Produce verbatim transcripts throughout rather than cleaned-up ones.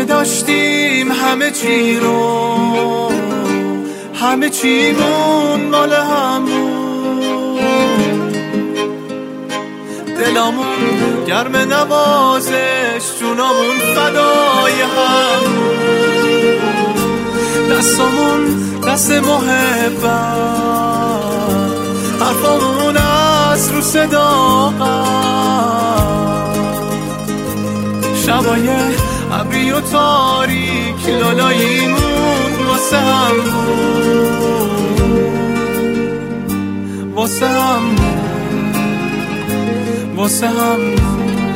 داشتیم همه چی رو، همه چیمون مال همون، دلامون گرم نوازش، جونامون فدای همون، دستامون دست محبت، حرفامون از رو صداقت، شبای ابری و تاریک لالاییمون واسه هم بود، واسه هم بود، واسه هم بود.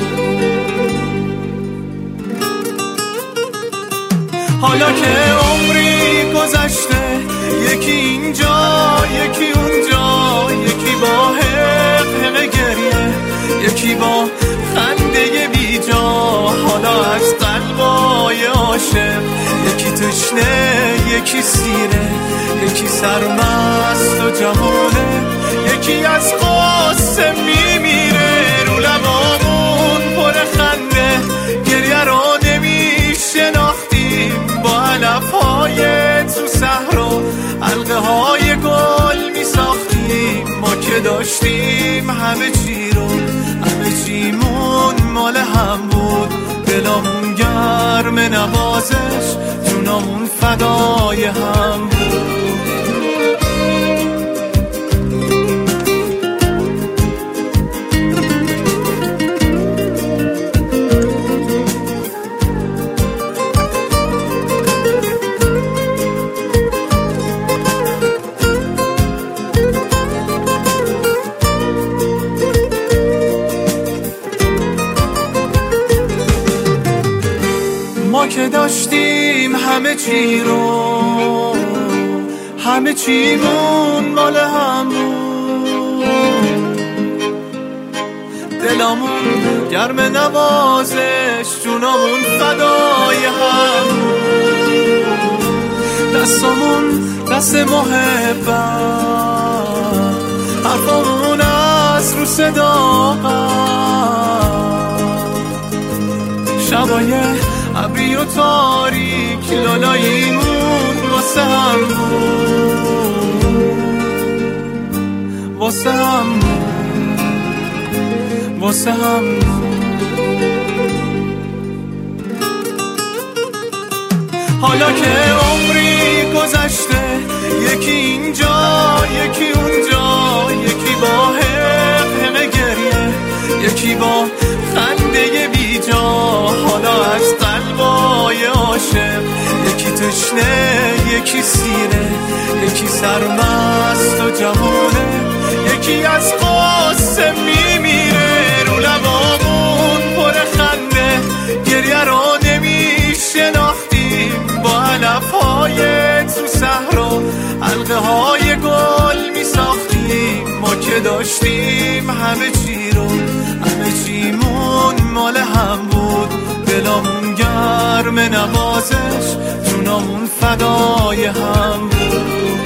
حالا که عمری گذشته، یکی اینجا یکی اونجا، یکی با حق حق گریه، یکی با خنده بی جا، حالا از قلبای عاشق، یکی تشنه یکی سیره، یکی سرمست و جوونه، یکی از قصه میمیره، رو لبامون پر خنده، گریه رو نمیشناختیم، با علفهای تو صحرا حلقه های گل میساختیم، ما که داشتیم همه چی رو، همه چیمون مال هم بود، دلامون گرم نوازش، جونامون فدای هم بود. ما که داشتیم همه چی رو، همه چیمون مال همون، دلامون گرم نوازش، جونامون فدای همون، دستامون دست محبت، حرفامون از رو صداقت، شبای ابری و تاریک لالاییمون واسه هم بود، واسه هم بود، واسه هم بود. حالا که عمری گذشته، یکی اینجا یکی اونجا، یکی با حق حق گریه، یکی با خنده بی جا، حالا از قلبای عاشق، یکی تشنه یکی سیره، یکی سرمست و جوونه، یکی از قصه میمیره، رو لبامون پر خنده، گریه رو نمیشناختیم، با علفهای تو صحرا حلقه های گل میساختیم، ما که داشتیم همه چی رو، همه چیمون مال هم بود، دلامون گرم نوازش، جونامون فدای هم بود.